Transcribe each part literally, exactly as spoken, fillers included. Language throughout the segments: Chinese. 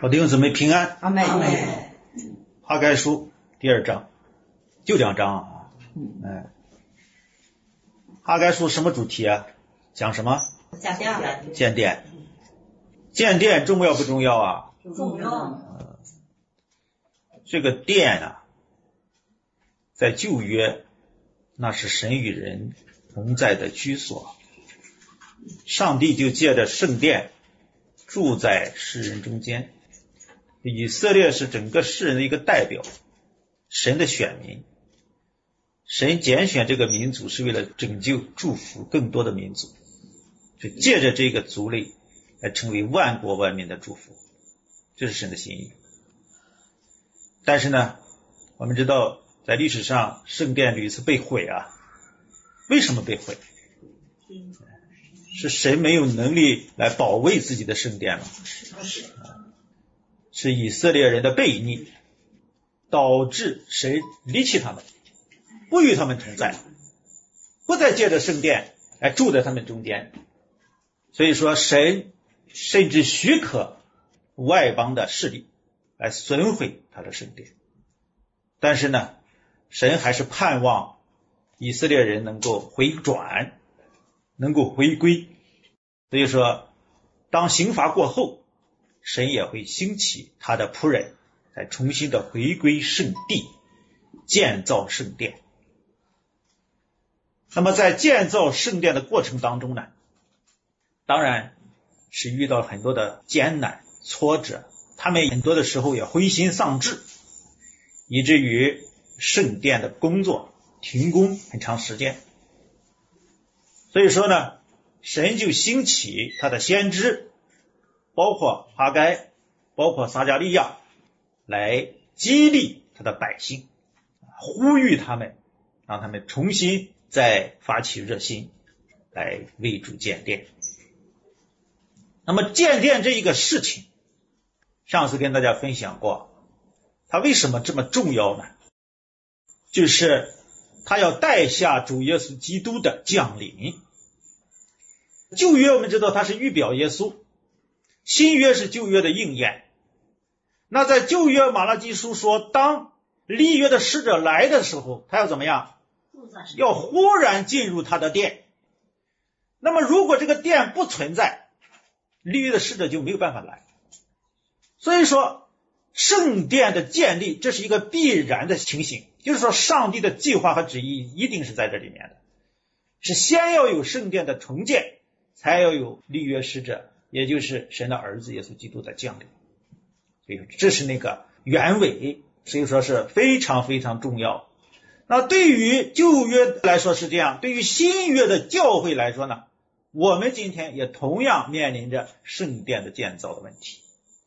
好，弟兄姊妹平安。 阿门。 哈该书第二章，就两章啊。哎，哈该书什么主题啊？讲什么？ 讲殿。 建殿。建殿重要不重要啊？ 重要。 呃、这个殿啊，在旧约那是神与人同在的居所，上帝就借着圣殿住在世人中间。以色列是整个世人的一个代表，神的选民，神拣选这个民族是为了拯救祝福更多的民族，就借着这个族类来成为万国万民的祝福，这是神的心意。但是呢，我们知道在历史上圣殿屡次被毁啊，为什么被毁？是神没有能力来保卫自己的圣殿吗？是以色列人的悖逆导致神离弃他们，不与他们同在，不再借着圣殿来住在他们中间。所以说神甚至许可外邦的势力来损毁他的圣殿，但是呢，神还是盼望以色列人能够回转，能够回归。所以说当刑罚过后，神也会兴起他的仆人来重新的回归圣地，建造圣殿。那么在建造圣殿的过程当中呢，当然是遇到很多的艰难挫折，他们很多的时候也灰心丧志，以至于圣殿的工作停工很长时间。所以说呢，神就兴起他的先知，包括哈该，包括撒迦利亚，来激励他的百姓，呼吁他们，让他们重新再发起热心来为主建殿。那么建殿这一个事情，上次跟大家分享过，它为什么这么重要呢？就是它要带下主耶稣基督的降临。旧约我们知道它是预表耶稣，新约是旧约的应验。那在旧约马拉基书说，当立约的使者来的时候，他要怎么样？要忽然进入他的殿。那么如果这个殿不存在，立约的使者就没有办法来。所以说圣殿的建立，这是一个必然的情形，就是说上帝的计划和旨意一定是在这里面的，是先要有圣殿的重建，才要有立约使者，也就是神的儿子耶稣基督的降临。所以这是那个原委，所以说是非常非常重要。那对于旧约来说是这样，对于新约的教会来说呢，我们今天也同样面临着圣殿的建造的问题。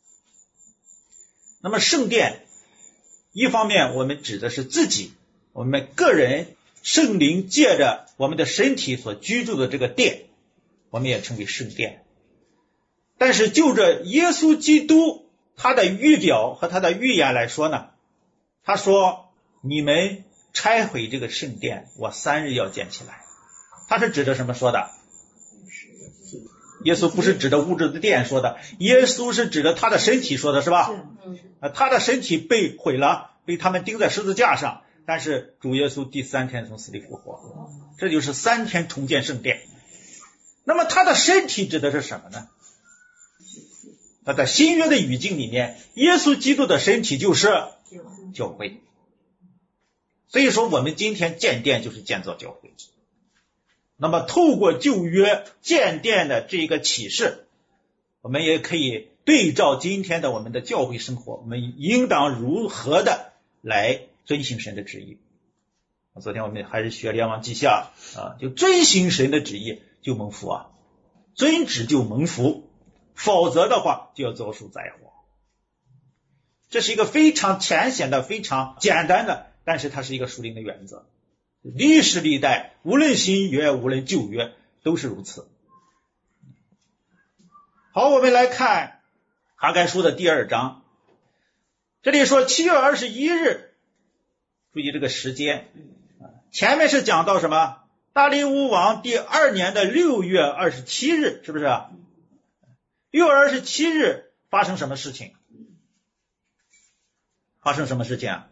那么圣殿一方面我们指的是自己，我们个人，圣灵借着我们的身体所居住的这个殿，我们也称为圣殿。但是就着耶稣基督他的预表和他的预言来说呢，他说你们拆毁这个圣殿，我三日要建起来。他是指着什么说的？耶稣不是指着物质的殿说的，耶稣是指着他的身体说的，是吧？他的身体被毁了，被他们钉在十字架上，但是主耶稣第三天从死里复活，这就是三天重建圣殿。那么他的身体指的是什么呢？那在新约的语境里面，耶稣基督的身体就是教会。所以说我们今天建殿就是建造教会。那么透过旧约建殿的这个启示，我们也可以对照今天的我们的教会生活，我们应当如何的来遵行神的旨意。昨天我们还是学列王记下啊，就遵行神的旨意就蒙福啊，遵旨就蒙福，否则的话就要遭受灾祸。这是一个非常浅显的非常简单的，但是它是一个属灵的原则，历史历代无论新约无论旧约都是如此。好，我们来看哈该书的第二章，这里说七月二十一日，注意这个时间，前面是讲到什么？大利乌王第二年的六月二十七日，是不是？六月二十七日发生什么事情？ 发生什么事情啊？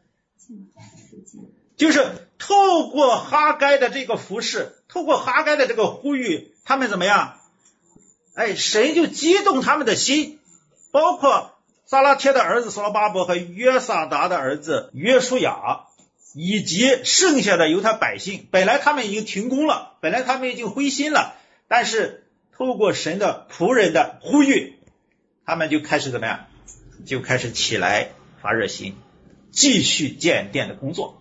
就是透过哈该的这个服侍，透过哈该的这个呼吁，他们怎么样？哎，神就激动他们的心，包括撒拉铁的儿子所罗巴伯和约萨达的儿子约书亚，以及剩下的犹太百姓。本来他们已经停工了，本来他们已经灰心了，但是透过神的仆人的呼吁，他们就开始怎么样？就开始起来发热心，继续建殿的工作。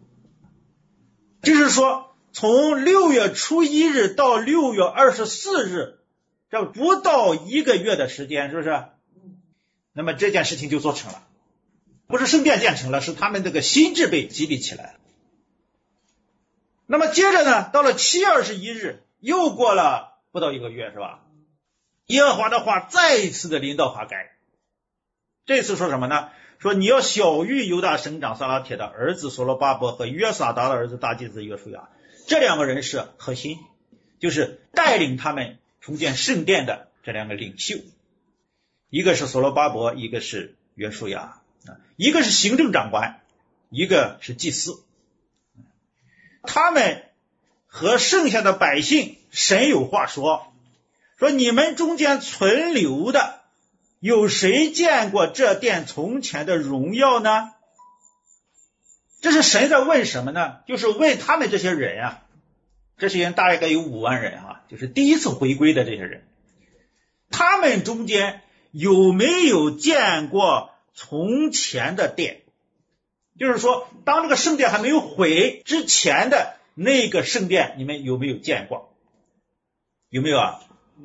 就是说从六月初一日到六月二十四日，这不到一个月的时间，是不是？那么这件事情就做成了，不是圣殿建成了，是他们这个心智被激励起来了。那么接着呢，到了七月二十一日，又过了不到一个月，是吧？耶和华的话再一次的临到哈该，这次说什么呢？说你要晓谕犹大省长撒拉铁的儿子所罗巴伯和约撒达的儿子大祭司约书亚，这两个人是核心，就是带领他们重建圣殿的这两个领袖，一个是所罗巴伯，一个是约书亚，一个是行政长官，一个是祭司。他们和剩下的百姓神有话说，说你们中间存留的有谁见过这殿从前的荣耀呢？这是神在问什么呢？就是问他们这些人啊，这些人大概有五万人啊，就是第一次回归的这些人，他们中间有没有见过从前的殿？就是说当这个圣殿还没有毁之前的那个圣殿，你们有没有见过？有没有啊？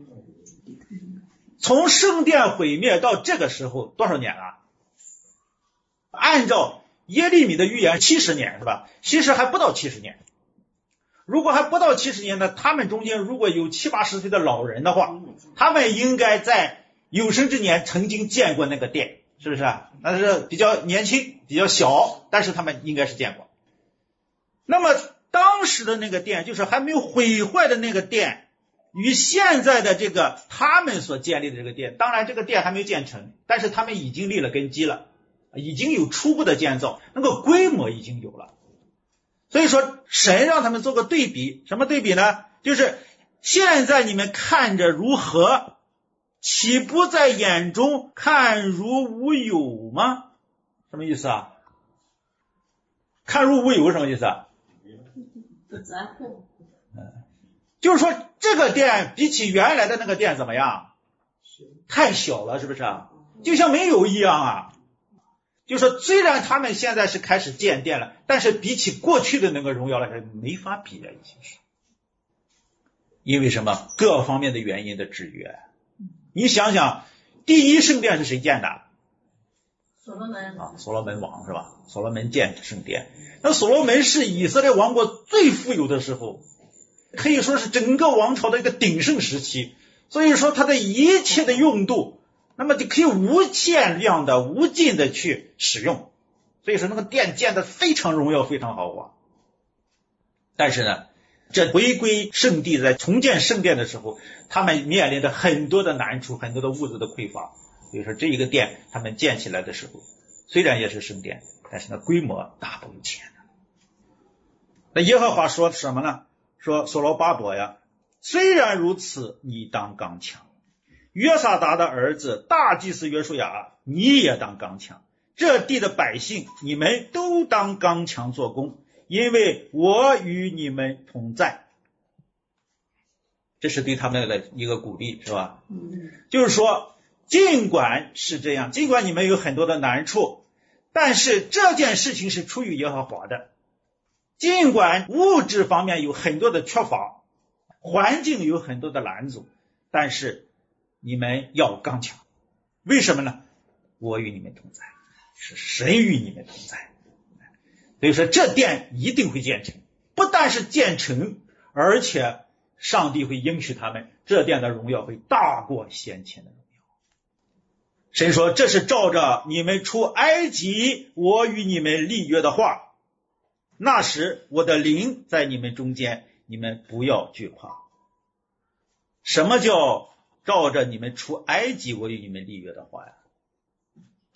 从圣殿毁灭到这个时候多少年啊？按照耶利米的预言七十年，是吧？其实还不到七十年。如果还不到七十年呢，他们中间如果有七八十岁的老人的话，他们应该在有生之年曾经见过那个殿，是不是啊？那是比较年轻比较小，但是他们应该是见过。那么当时的那个殿，就是还没有毁坏的那个殿，与现在的这个他们所建立的这个殿，当然这个殿还没有建成，但是他们已经立了根基了，已经有初步的建造，那个规模已经有了。所以说神让他们做个对比，什么对比呢？就是现在你们看着如何，岂不在眼中看如无有吗？什么意思啊？看如无有什么意思啊？ 不在乎。 就是说这个殿比起原来的那个殿怎么样？太小了，是不是啊？就像没有一样啊。就是说虽然他们现在是开始建殿了，但是比起过去的那个荣耀来说没法比了，已经是。因为什么？各方面的原因的制约。你想想，第一圣殿是谁建的？ 所罗门啊，所罗门王是吧？所罗门建圣殿。那所罗门是以色列王国最富有的时候，可以说是整个王朝的一个鼎盛时期，所以说他的一切的用度，那么就可以无限量的无尽的去使用，所以说那个殿建的非常荣耀非常豪华。但是呢，这回归圣地在重建圣殿的时候，他们面临着很多的难处，很多的物质的匮乏，所以说这一个殿他们建起来的时候，虽然也是圣殿，但是呢规模大不如前。那耶和华说什么呢？说所罗巴伯呀，虽然如此，你当刚强；约撒达的儿子大祭司约书亚，你也当刚强。这地的百姓，你们都当刚强做工，因为我与你们同在。这是对他们的一个鼓励，是吧？ 嗯， 就是说，尽管是这样，尽管你们有很多的难处，但是这件事情是出于耶和华的。尽管物质方面有很多的缺乏，环境有很多的拦阻，但是你们要刚强。为什么呢？我与你们同在，是神与你们同在。所以说这殿一定会建成，不但是建成，而且上帝会应许他们，这殿的荣耀会大过先前的荣耀。神说，这是照着你们出埃及我与你们立约的话，那时我的灵在你们中间，你们不要惧怕。什么叫照着你们出埃及我与你们立约的话呀？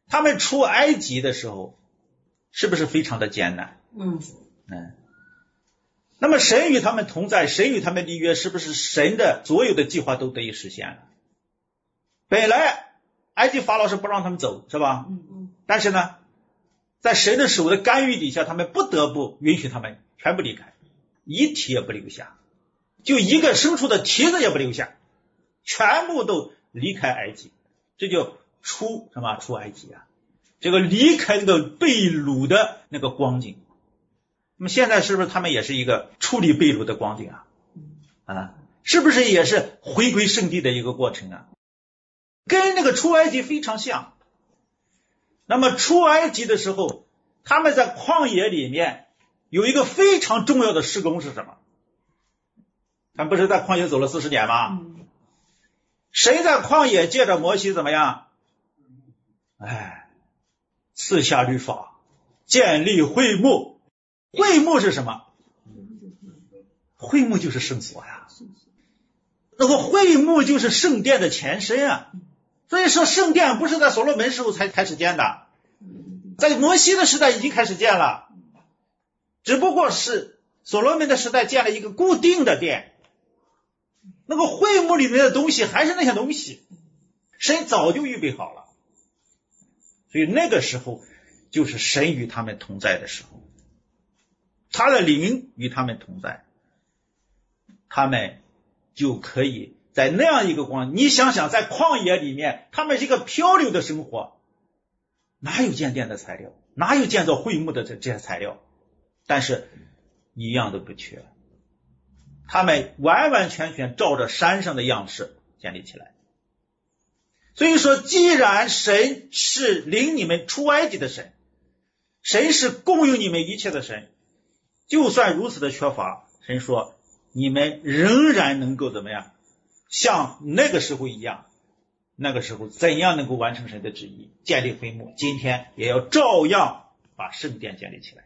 他们出埃及的时候是不是非常的艰难？ 嗯嗯。那么神与他们同在，神与他们立约，是不是神的所有的计划都得以实现了？本来埃及法老是不让他们走，是吧？ 嗯嗯。 但是呢，在神的手的干预底下，他们不得不允许他们全部离开，一体也不留下，就一个牲畜的蹄子也不留下，全部都离开埃及。这就出什么？出埃及啊！这个离开那个被掳的那个光景。那么现在是不是他们也是一个处理被掳的光景啊？啊，是不是也是回归圣地的一个过程啊？跟那个出埃及非常像。那么出埃及的时候，他们在旷野里面有一个非常重要的事工是什么？他们不是在旷野走了四十年吗？谁在旷野借着摩西怎么样？哎，赐下律法，建立会幕。会幕是什么？会幕就是圣所呀。那个会幕就是圣殿的前身啊。所以说圣殿不是在所罗门时候才开始建的，在摩西的时代已经开始建了，只不过是所罗门的时代建了一个固定的殿。那个会幕里面的东西还是那些东西，神早就预备好了。所以那个时候就是神与他们同在的时候，他的灵与他们同在，他们就可以在那样一个光，你想想，在旷野里面，他们是一个漂流的生活，哪有建殿的材料，哪有建造会幕的这这些材料？但是一样都不缺，他们完完全全照着山上的样式建立起来。所以说，既然神是领你们出埃及的神，神是供应你们一切的神，就算如此的缺乏，神说你们仍然能够怎么样，像那个时候一样，那个时候怎样能够完成神的旨意，建立会幕，今天也要照样把圣殿建立起来。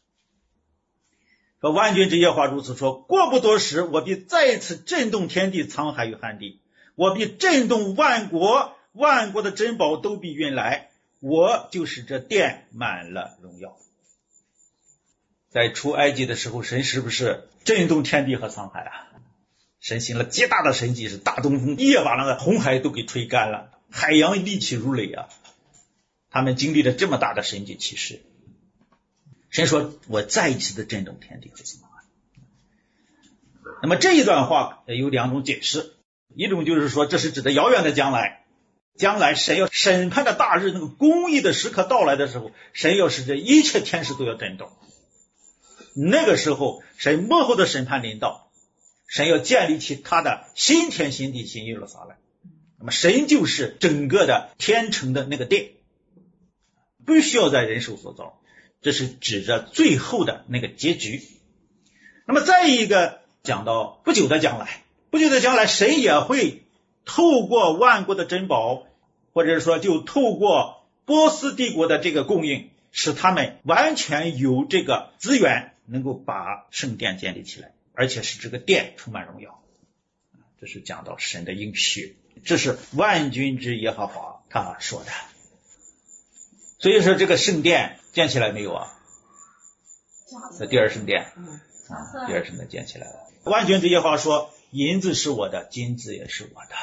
说万军之耶和华如此说，过不多时，我必再次震动天地沧海与旱地，我必震动万国，万国的珍宝都必运来，我就使这殿满了荣耀。在出埃及的时候，神是不是震动天地和沧海啊？神行了极大的神迹，是大东风一夜把那个红海都给吹干了，海洋立起如垒啊！他们经历了这么大的神迹奇事，神说我再一次的震动天地和沧海。那么这一段话有两种解释，一种就是说这是指的遥远的将来，将来神要审判的大日，那个公义的时刻到来的时候，神要使这一切天使都要震动，那个时候神幕后的审判临到，神要建立起他的新天新地新耶路撒冷。那么神就是整个的天城的那个殿，不需要在人手所造，这是指着最后的那个结局。那么再一个讲到不久的将来，不久的将来神也会透过万国的珍宝，或者说就透过波斯帝国的这个供应，使他们完全有这个资源能够把圣殿建立起来，而且使这个殿充满荣耀。这是讲到神的应许，这是万军之耶和华他说的。所以说这个圣殿建起来没有啊？这第二圣殿啊，第二圣殿建起来了。万军之耶和华说，银子是我的，金子也是我的。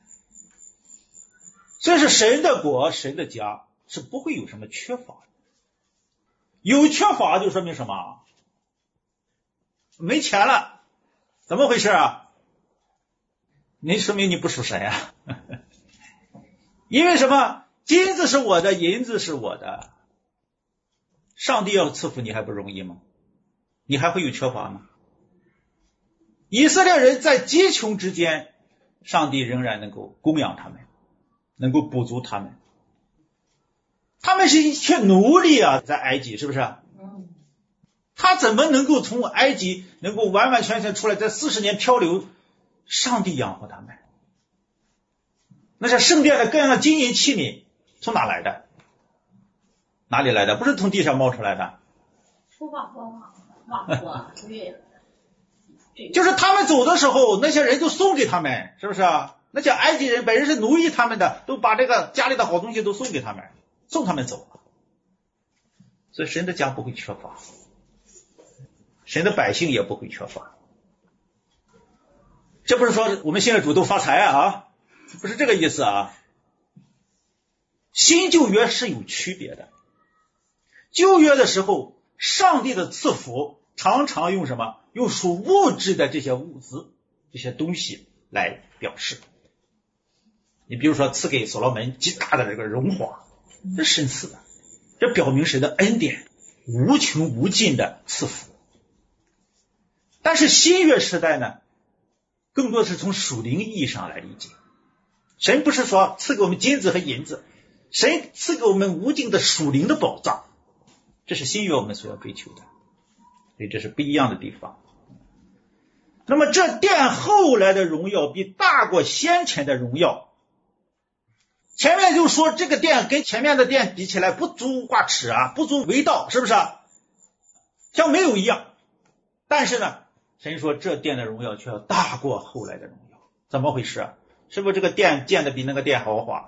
所以是神的国，神的家是不会有什么缺乏的。有缺乏就说明什么？没钱了，怎么回事啊？你说明你不属神啊。因为什么？金子是我的，银子是我的。上帝要赐福你还不容易吗？你还会有缺乏吗？以色列人在极穷之间，上帝仍然能够供养他们，能够补足他们。他们是一切奴隶啊，在埃及，是不是？他怎么能够从埃及能够完完全全出来，在四十年漂流，上帝养活他们。那是圣殿的各样的金银器皿从哪来的？哪里来的？不是从地上冒出来的， 出瓦国瓦国对， 就是他们走的时候，那些人都送给他们，是不是啊？那些埃及人本人是奴役他们的，都把这个家里的好东西都送给他们。 送他们走了。所以神的家不会缺乏，神的百姓也不会缺乏。这不是说我们信了主都发财啊，不是这个意思啊。新旧约是有区别的。旧约的时候，上帝的赐福常常用什么？用属物质的这些物资、这些东西来表示。你比如说赐给所罗门极大的这个荣华，这是神赐的，这表明神的恩典无穷无尽的赐福。但是新约时代呢，更多是从属灵意义上来理解。神不是说赐给我们金子和银子，神赐给我们无尽的属灵的宝藏，这是新约我们所要追求的，所以这是不一样的地方。那么这殿后来的荣耀比大过先前的荣耀。前面就说这个殿跟前面的殿比起来不足挂齿啊，不足为道，是不是啊？像没有一样。但是呢，神说这殿的荣耀却要大过后来的荣耀。怎么回事啊？是不是这个殿建的比那个殿豪华？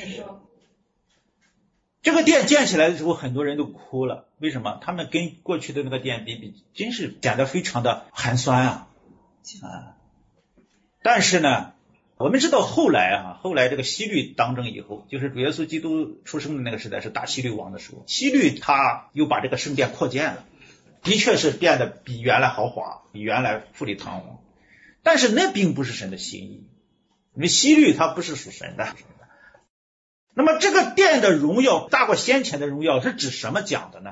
这个殿建起来的时候很多人都哭了，为什么？他们跟过去的那个殿比比真是显得非常的寒酸啊啊！但是呢，我们知道后来啊，后来这个希律当政以后，就是主耶稣基督出生的那个时代是大希律王的时候，希律他又把这个圣殿扩建了，的确是变得比原来豪华，比原来富丽堂皇。但是那并不是神的心意，因为希律他不是属神的。那么这个殿的荣耀大过先前的荣耀是指什么讲的呢？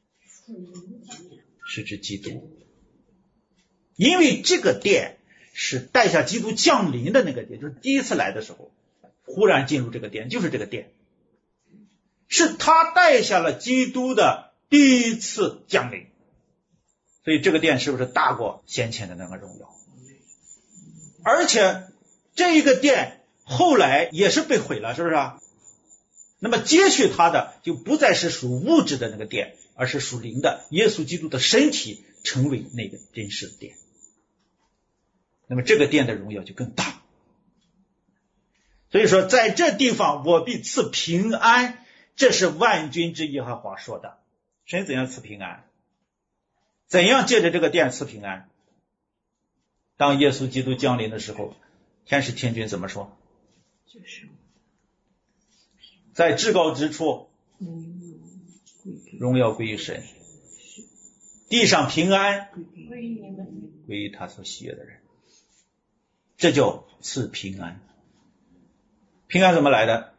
是指基督。因为这个殿是带下基督降临的那个殿，就是第一次来的时候忽然进入这个殿，就是这个殿，是他带下了基督的第一次降临。所以这个殿是不是大过先前的那个荣耀？而且这一个殿后来也是被毁了，是不是啊？那么接续它的就不再是属物质的那个殿，而是属灵的，耶稣基督的身体成为那个真实的殿。那么这个殿的荣耀就更大。所以说在这地方我必赐平安，这是万军之耶和华说的。神怎样赐平安？怎样借着这个殿赐平安？当耶稣基督降临的时候，天使天君怎么说？在至高之处荣耀归于神，地上平安归于他所喜悦的人。这叫赐平安。平安怎么来的？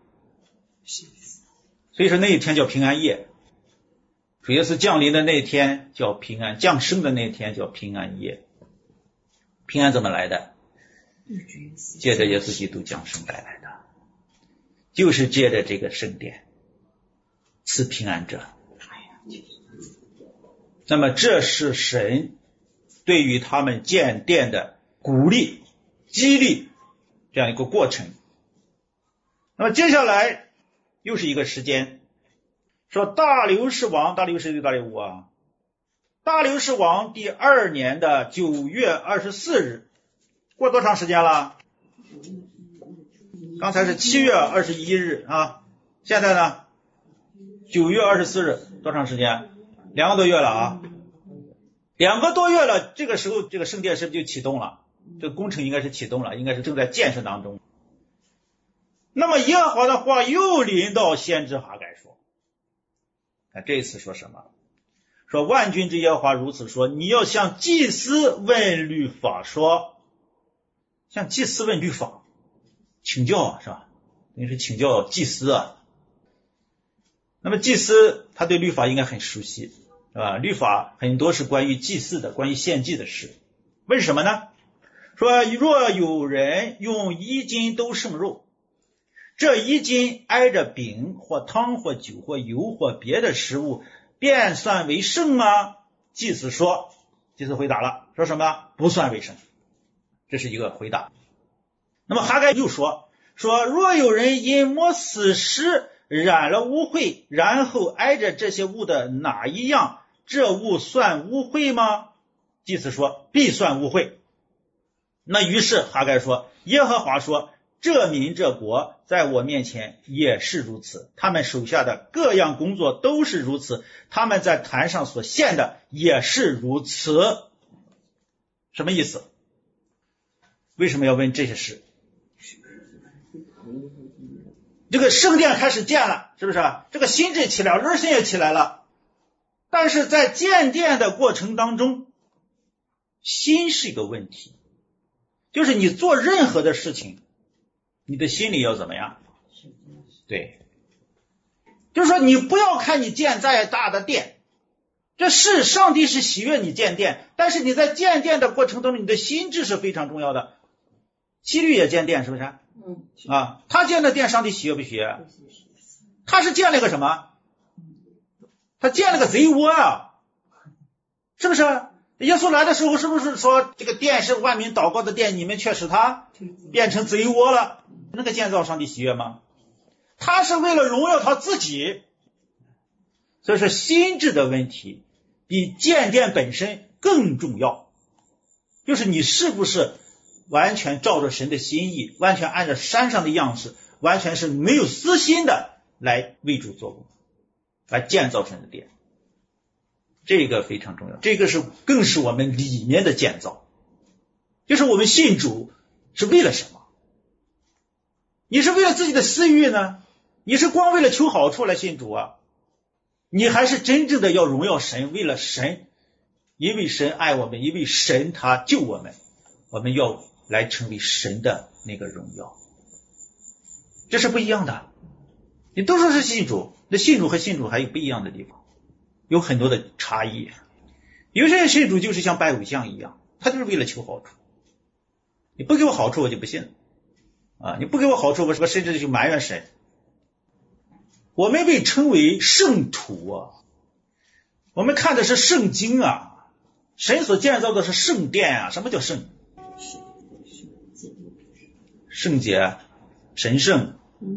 所以说那一天叫平安夜，主耶稣降临的那一天叫平安，降生的那一天叫平安夜。平安怎么来的？借着耶稣基督降生带来的，就是借着这个圣殿赐平安者。那么这是神对于他们建殿的鼓励激励这样一个过程。那么接下来又是一个时间，说大流士王，大流士对大流啊，大流士王第二年的九月二十四日，过多长时间了？刚才是七月二十一日啊，现在呢九月二十四日，多长时间？两个多月了啊，两个多月了。这个时候这个圣殿是不是就启动了？这个工程应该是启动了，应该是正在建设当中。那么耶和华的话又临到先知哈该说，看这一次说什么？说万军之耶和华如此说，你要向祭司问律法说，向祭司问律法，请教啊，是吧？等于是请教祭司啊。那么祭司他对律法应该很熟悉，是吧？律法很多是关于祭祀的，关于献祭的事。为什么呢？说若有人用一斤兜剩肉，这一斤挨着饼或汤或酒或油或别的食物，便算为圣吗？祭司说，祭司回答了，说什么？不算为圣。这是一个回答。那么哈该又说，说若有人因摸死尸染了污秽，然后挨着这些物的哪一样，这物算污秽吗？祭司说，必算污秽。那于是哈该说，耶和华说， 这民这国在我面前也是如此，他们手下的各样工作都是如此，他们在坛上所献的也是如此。什么意思？为什么要问这些事？这个圣殿开始建了，是不是？这个心智起来，热心也起来了，但是在建殿的过程当中，心是一个问题，就是你做任何的事情，你的心里要怎么样？对，就是说你不要看你建再大的殿，这是上帝是喜悦你建殿，但是你在建殿的过程当中，你的心智是非常重要的。希律也建殿，是不是？ 嗯啊，他建的殿，上帝喜悦不喜悦？他是建了个什么？他建了个贼窝啊，是不是？耶稣来的时候是不是说这个殿是万民祷告的殿，你们却使它变成贼窝了？那个建造上帝喜悦吗？他是为了荣耀他自己。所以说心智的问题比建殿本身更重要，就是你是不是完全照着神的心意，完全按照山上的样式，完全是没有私心的来为主做工，来建造神的殿。这个非常重要，这个是更是我们里面的建造，就是我们信主是为了什么？你是为了自己的私欲呢？你是光为了求好处来信主啊？你还是真正的要荣耀神，为了神，因为神爱我们，因为神他救我们，我们要来成为神的那个荣耀，这是不一样的。你都说是信主，那信主和信主还有不一样的地方，有很多的差异。有些人信主就是像拜偶像一样，他就是为了求好处，你不给我好处我就不信啊！你不给我好处，我我甚至就埋怨神。我们被称为圣徒啊，我们看的是圣经啊，神所建造的是圣殿啊。什么叫圣？圣洁、神圣。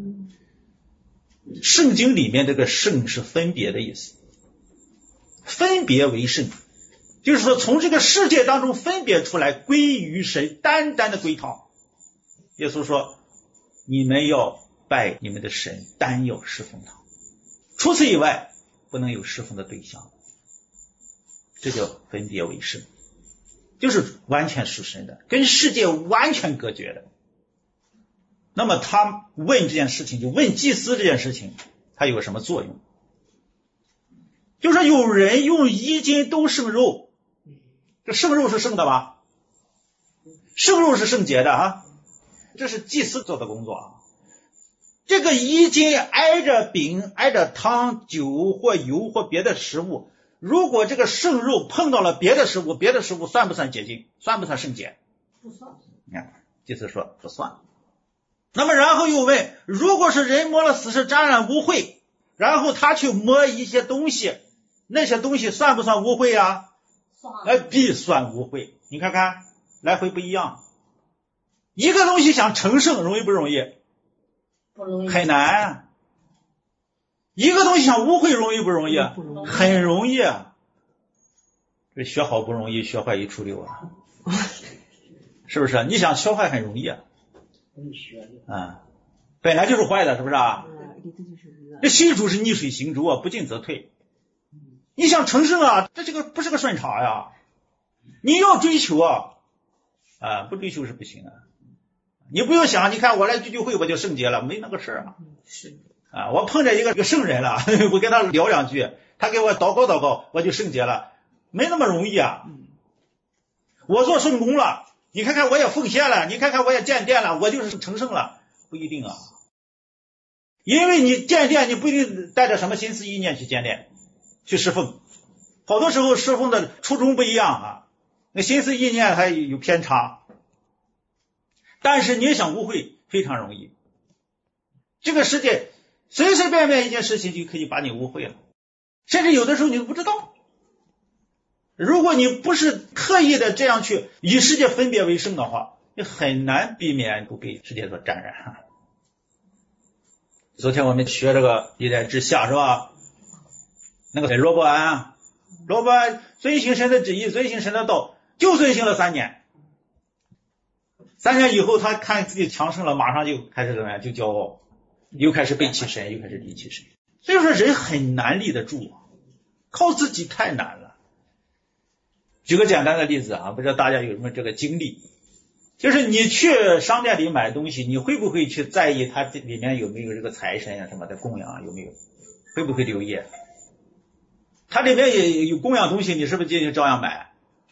圣经里面这个圣是分别的意思，分别为圣，就是说从这个世界当中分别出来，归于神，单单的归他。耶稣说你们要拜你们的神，单要侍奉他，除此以外不能有侍奉的对象，这叫分别为圣，就是完全属神的，跟世界完全隔绝的。那么他问这件事情，就问祭司这件事情，它有个什么作用？就是有人用衣襟兜圣肉，这圣肉是圣的吧？圣肉是圣洁的啊，这是祭司做的工作啊。这个衣襟挨着饼、挨着汤、酒或油或别的食物，如果这个圣肉碰到了别的食物，别的食物算不算洁净？算不算圣洁？ 不算。 你看，祭司说不算。那么然后又问，如果是人摸了死尸沾染污秽，然后他去摸一些东西，那些东西算不算污秽啊？ 算。 哎，必算污秽。你看看，来回不一样。一个东西想成圣容易不容易？ 不容易。 很难。一个东西想污秽容易不容易？ 不容易。 很容易。这学好不容易，学坏一出溜啊。是不是？你想学坏很容易啊。啊，本来就是坏的，是不是啊？这信主是逆水行舟啊，不进则退。你想成圣啊，这这个不是个顺茬呀。你要追求啊，啊，不追求是不行啊。你不用想，你看我来聚聚会我就圣洁了，没那个事啊。是啊，我碰着一个一个圣人了，我跟他聊两句，他给我祷告祷告，我就圣洁了，没那么容易啊。我做圣工了。你看看我也奉献了，你看看我也建殿了，我就是成圣了，不一定啊。因为你建殿，你不一定带着什么心思意念去建殿，去侍奉。好多时候侍奉的初衷不一样啊，那心思意念还有偏差。但是你想污秽非常容易，这个世界随随便便一件事情就可以把你污秽了，甚至有的时候你都不知道。如果你不是刻意的这样去与世界分别为圣的话，你很难避免不被世界所沾染。昨天我们学这个历代志下是吧？那个罗伯安啊，罗伯安遵行神的旨意，遵行神的道，就遵行了三年。 三年以后他看自己强盛了，马上就开始怎么样，就骄傲，又开始背弃神，又开始离弃神。所以说人很难立得住，靠自己太难了。举个简单的例子啊，不知道大家有什么这个经历，就是你去商店里买东西，你会不会去在意它里面有没有这个财神啊什么的供养，有没有，会不会留意？它里面也有供养东西，你是不是进去照样买？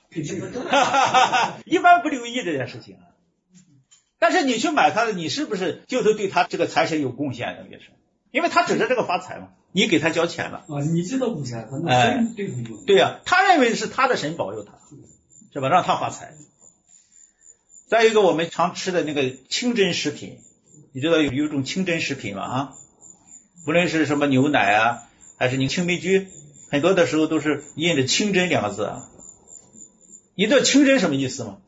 一般不留意这件事情。但是你去买它的，你是不是就是对他这个财神有贡献的？也是，因为他指着这个发财嘛，你给他交钱了啊，你知道贡献，反正神对不对？ 对呀、啊，他认为是他的神保佑他，是吧？让他发财。再一个，我们常吃的那个清真食品，你知道有有一种清真食品吗？啊，无论是什么牛奶啊，还是你青梅菊，很多的时候都是印着清真两个字啊。你知道清真什么意思吗？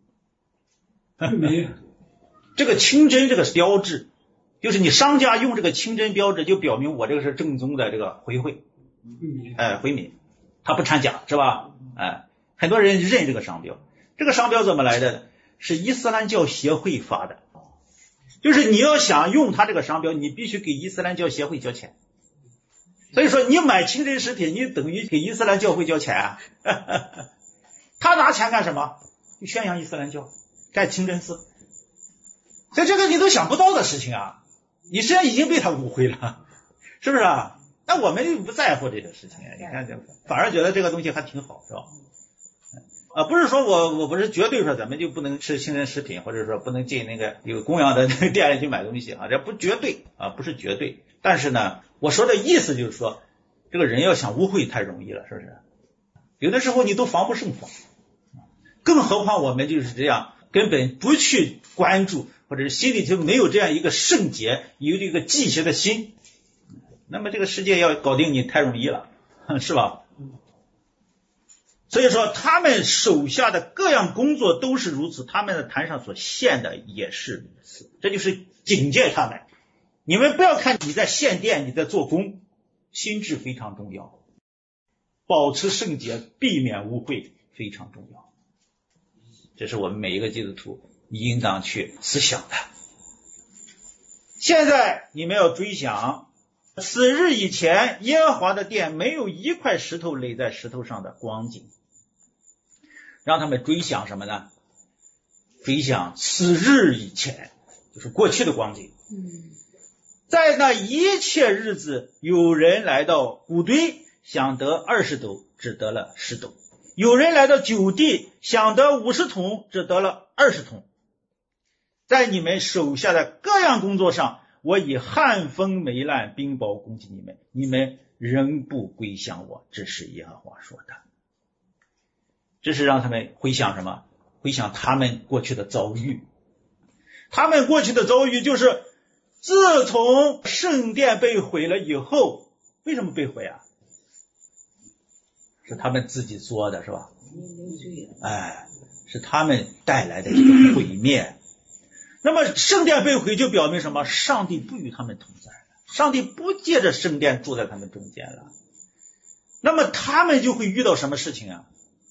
没。 这个清真这个标志，就是你商家用这个清真标志，就表明我这个是正宗的这个回回，哎，回民，他不掺假，是吧？哎，很多人认这个商标。这个商标怎么来的？是伊斯兰教协会发的，就是你要想用他这个商标，你必须给伊斯兰教协会交钱。所以说你买清真食品，你等于给伊斯兰教会交钱啊。他拿钱干什么？宣扬伊斯兰教，盖清真寺。所以这个你都想不到的事情啊，你实际上已经被他误会了，是不是啊？那我们又不在乎这个事情啊，你看这反而觉得这个东西还挺好，是吧？啊，不是说我我不是绝对说咱们就不能吃清真食品，或者说不能进那个有供养的那个店里去买东西啊，这不绝对啊，不是绝对。但是呢，我说的意思就是说，这个人要想污秽太容易了，是不是？有的时候你都防不胜防，更何况我们就是这样，根本不去关注，或者是心里就没有这样一个圣洁，有这个忌邪的心，那么这个世界要搞定你太容易了，是吧？所以说他们手下的各样工作都是如此，他们的坛上所献的也是如此，这就是警戒他们。你们不要看你在献殿，你在做工，心智非常重要，保持圣洁，避免污秽非常重要。这是我们每一个基督徒应当去思想的。现在你们要追想，此日以前耶和华的殿没有一块石头垒在石头上的光景。让他们追想什么呢？追想此日以前，就是过去的光景。 嗯， 在那一切日子，有人来到谷堆，想得二十斗，只得了十斗；有人来到酒地，想得五十桶，只得了二十桶。在你们手下的各样工作上，我以旱风霉烂冰雹攻击你们，你们仍不归向我，这是耶和华说的。这是让他们回想什么？回想他们过去的遭遇。他们过去的遭遇就是自从圣殿被毁了以后，为什么被毁啊？是他们自己做的，是吧？哎，是他们带来的这个毁灭。那么圣殿被毁就表明什么？上帝不与他们同在了，上帝不借着圣殿住在他们中间了。那么他们就会遇到什么事情啊？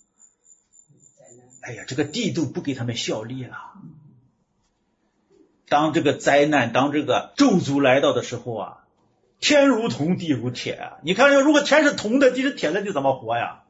哎呀，这个地都不给他们效力了。当这个灾难，当这个咒诅来到的时候啊，天如铜，地如铁啊！你看，如果天是铜的，地是铁的，你怎么活呀？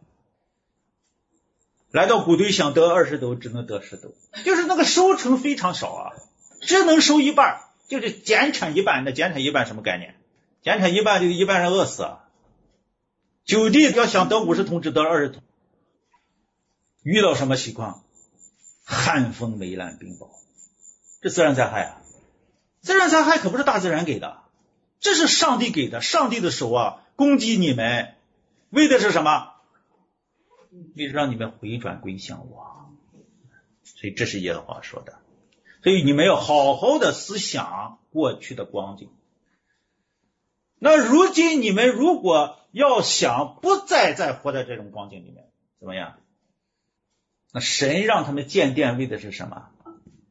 来到谷堆想得二十斗，只能得十斗，就是那个收成非常少啊，只能收一半，就是减产一半。那减产一半什么概念？减产一半就一半人饿死啊。酒地要想得五十桶，只得了二十桶。遇到什么情况？旱风霉烂冰雹，这自然灾害啊！自然灾害可不是大自然给的，这是上帝给的。上帝的手啊，攻击你们，为的是什么？为了让你们回转归向我。所以这是耶和华说的。所以你们要好好的思想过去的光景。那如今你们如果要想不再再活在这种光景里面，怎么样？那神让他们建殿为的是什么？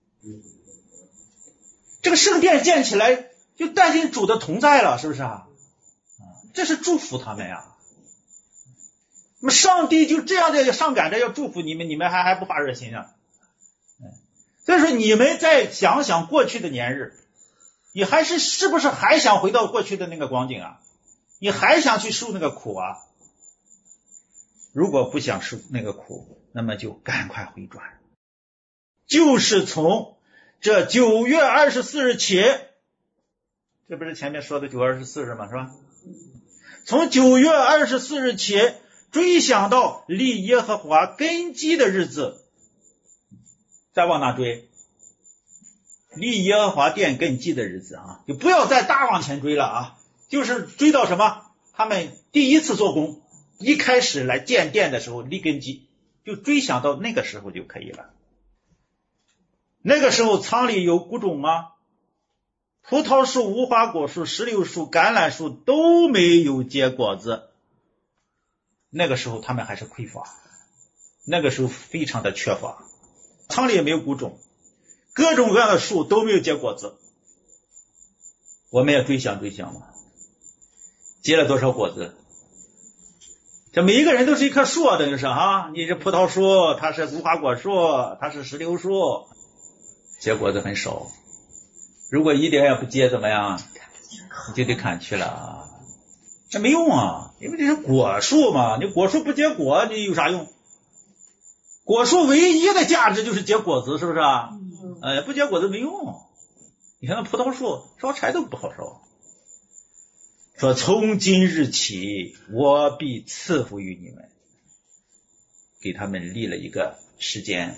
这个圣殿建起来就带进主的同在了，是不是啊？这是祝福他们呀。那么上帝就这样的上赶着要祝福你们，你们还还不发热心啊？ 所以说你们再想想过去的年日，你还是是不是还想回到过去的那个光景啊？你还想去受那个苦啊？如果不想受那个苦，那么就赶快回转。就是从这九月二十四日起，这不是前面说的九月二十四日吗？是吧？从九月二十四日起追想到立耶和华根基的日子，再往哪追？立耶和华殿根基的日子啊，就不要再大往前追了啊，就是追到什么？他们第一次做工，一开始来建殿的时候立根基，就追想到那个时候就可以了。那个时候仓里有谷种吗？葡萄树、无花果树、石榴树、橄榄树都没有结果子。那个时候他们还是匮乏，那个时候非常的缺乏，仓里也没有谷种，各种各样的树都没有结果子。我们要追想追想嘛，结了多少果子？这每一个人都是一棵树啊，等于是啊，你是葡萄树，它是无花果树，它是石榴树，结果子很少。如果一点也不结怎么样？你就得砍去了啊，这没用啊，因为这是果树嘛，你果树不结果，你有啥用？果树唯一的价值就是结果子，是不是啊？哎，不结果子没用。你看那葡萄树烧柴都不好烧。说从今日起，我必赐福于你们，给他们立了一个时间。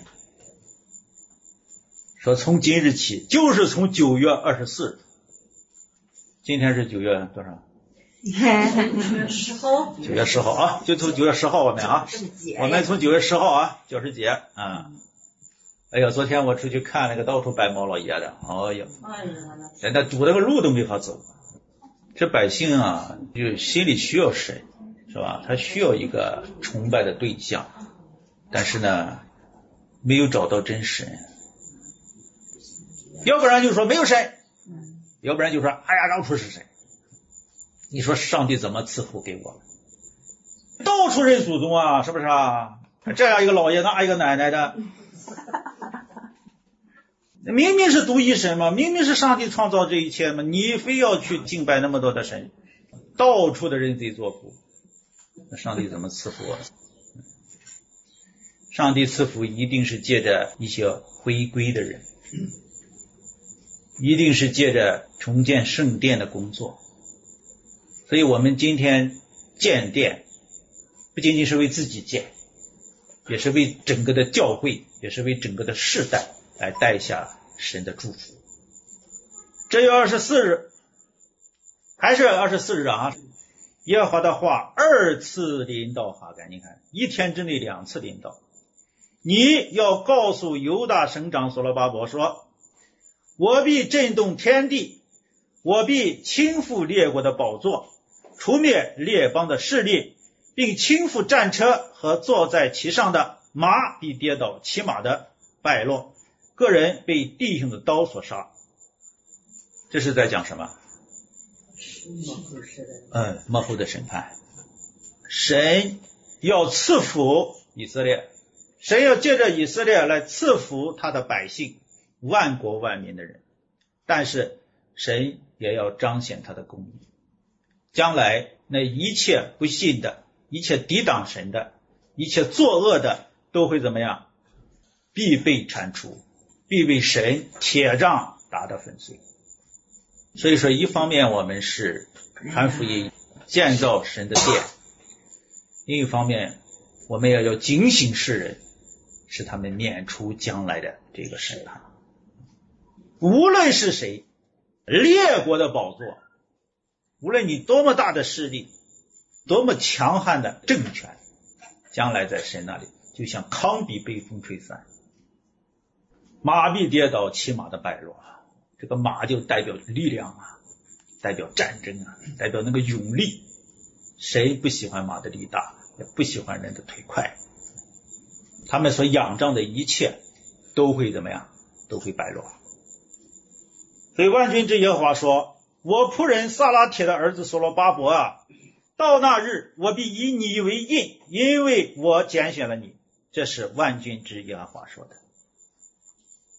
说从今日起，就是从九月二十四日，今天是九月多少？ 十号， 九月十号啊，就从九月十号我们啊，我们从九月十号啊，教师节啊。哎呀，昨天我出去看那个到处拜毛老爷的，哎呀，现在堵那个路都没法走。这百姓啊，就心里需要神，是吧？他需要一个崇拜的对象，但是呢，没有找到真神。要不然就说没有神，要不然就说哎呀，到处是神。你说上帝怎么赐福给我们？到处认祖宗啊，是不是啊？这样一个老爷，那一个奶奶的，明明是独一神嘛，明明是上帝创造这一切嘛，你非要去敬拜那么多的神，到处的认贼作父，那上帝怎么赐福我？上帝赐福一定是借着一些回归的人，一定是借着重建圣殿的工作。所以我们今天建殿不仅仅是为自己建，也是为整个的教会，也是为整个的世代来带下神的祝福。这月二十四日还是二十四日啊，耶和华的话二次临到哈该，你看一天之内两次临到。你要告诉犹大省长所罗巴伯说，我必震动天地，我必倾覆列国的宝座，除灭列邦的势力，并倾覆战车和坐在其上的，马必跌倒，骑马的败落，个人被弟兄的刀所杀。这是在讲什么？嗯，末后的审判。神要赐福以色列，神要借着以色列来赐福他的百姓，万国万民的人，但是神也要彰显他的公义。将来那一切不信的，一切抵挡神的，一切作恶的，都会怎么样？必被铲除，必被神铁杖打得粉碎。所以说一方面我们是传福音，建造神的殿，另一方面我们也要警醒世人，使他们免除将来的这个审判。无论是谁，列国的宝座，无论你多么大的势力，多么强悍的政权，将来在神那里就像糠秕被风吹散，马必跌倒，骑马的败落。这个马就代表力量啊，代表战争啊，代表那个勇力。谁不喜欢马的力大，也不喜欢人的腿快。他们所仰仗的一切都会怎么样？都会败落。所以万军之耶和华说，我仆人撒拉铁的儿子所罗巴伯啊，到那日我必以你为印，因为我拣选了你。这是万军之耶和华说的。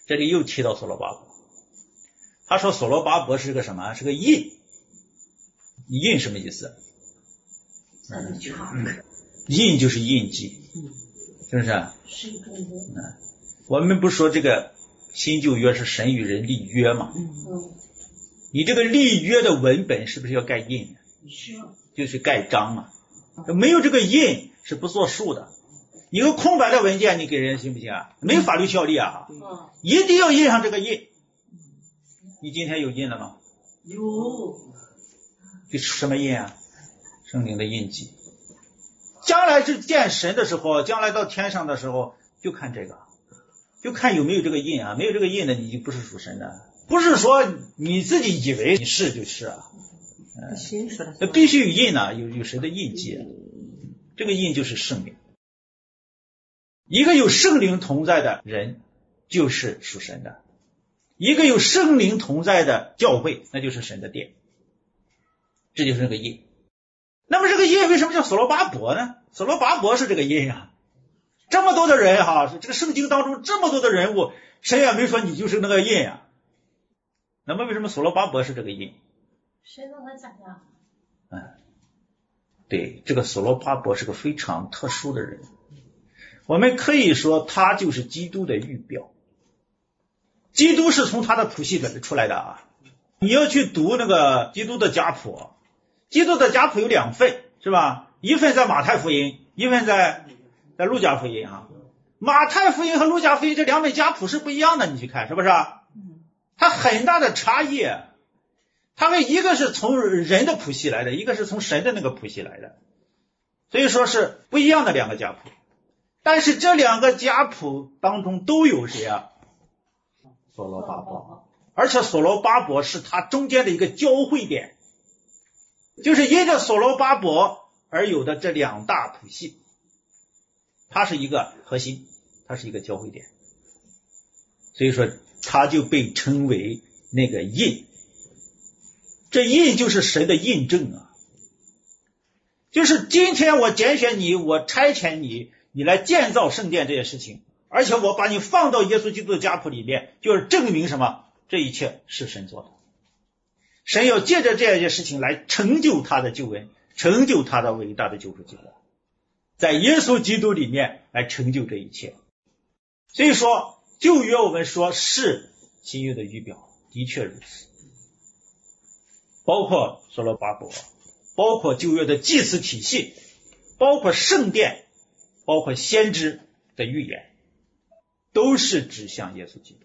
这里又提到所罗巴伯，他说所罗巴伯是个什么？是个印。印什么意思？ 嗯， 印就是印记，是不是？ 是一种人。 嗯，我们不是说这个新旧约是神与人立约吗？ 嗯， 你这个立约的文本是不是要盖印？ 是。 就是盖章嘛。没有这个印是不作数的。一个空白的文件你给人行不行啊？没有法律效力啊。 嗯， 一定要印上这个印。你今天有印了吗？ 有。 这是什么印啊？圣灵的印记。将来是见神的时候，将来到天上的时候，就看这个，就看有没有这个印啊。没有这个印的，你就不是属神的。不是说你自己以为你是就是啊，呃、必须有印啊，有有神的印记。这个印就是圣灵。一个有圣灵同在的人，就是属神的。一个有圣灵同在的教会，那就是神的殿。这就是那个印。那么这个印为什么叫所罗巴伯呢？所罗巴伯是这个印啊。这么多的人哈，这个圣经当中这么多的人物，谁也没说你就是那个印啊。那么为什么所罗巴伯是这个印？ 谁让他讲呀？ 嗯，对，这个所罗巴伯是个非常特殊的人。我们可以说他就是基督的预表。基督是从他的谱系里出来的啊。你要去读那个基督的家谱，基督的家谱有两份，是吧？一份在马太福音，一份在在路加福音啊。马太福音和路加福音这两本家谱是不一样的，你去看是不是？它很大的差异。他们一个是从人的谱系来的，一个是从神的那个谱系来的，所以说是不一样的两个家谱。但是这两个家谱当中都有谁啊？所罗巴伯。而且所罗巴伯是他中间的一个交汇点，就是因着所罗巴伯而有的这两大谱系，它是一个核心，它是一个交汇点，所以说它就被称为那个印。这印就是神的印证啊，就是今天我拣选你，我差遣你，你来建造圣殿这件事情，而且我把你放到耶稣基督的家谱里面，就是证明什么？这一切是神做的。神要借着这件事情来成就他的救恩，成就他的伟大的救赎计划，在耶稣基督里面来成就这一切。所以说旧约我们说是新约的预表，的确如此。包括所罗巴伯，包括旧约的祭祀体系，包括圣殿，包括先知的预言，都是指向耶稣基督，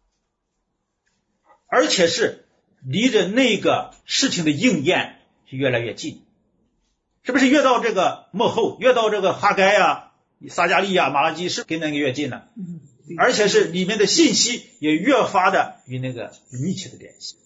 而且是离着那个事情的应验是越来越近。是不是越到这个末后，越到这个哈该啊、撒迦利亚、马拉基是跟那个越近呢？而且是里面的信息也越发的与那个密切的联系。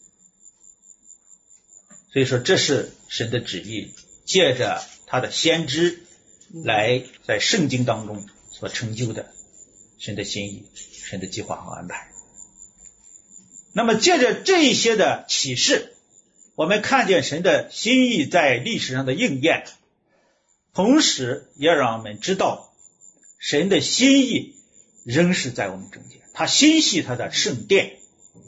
所以说这是神的旨意，借着他的先知来在圣经当中所成就的神的心意、神的计划和安排。那么借着这一些的启示，我们看见神的心意在历史上的应验，同时也让我们知道神的心意仍是在我们中间，他心系他的圣殿。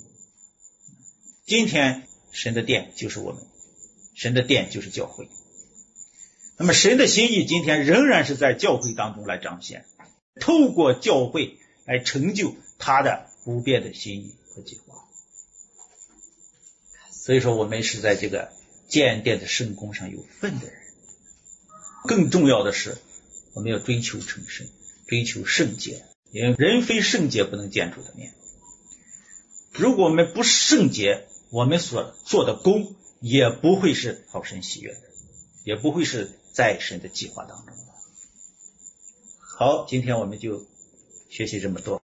今天神的殿就是我们，神的殿就是教会。那么神的心意今天仍然是在教会当中来彰显，透过教会来成就他的不变的心意和计划。所以说我们是在这个建殿的圣工上有份的人。更重要的是我们要追求成圣，追求圣洁，因为人非圣洁不能见主的面。如果我们不圣洁，我们所做的功也不会是讨神喜悦的，也不会是在神的计划当中的。好，今天我们就学习这么多。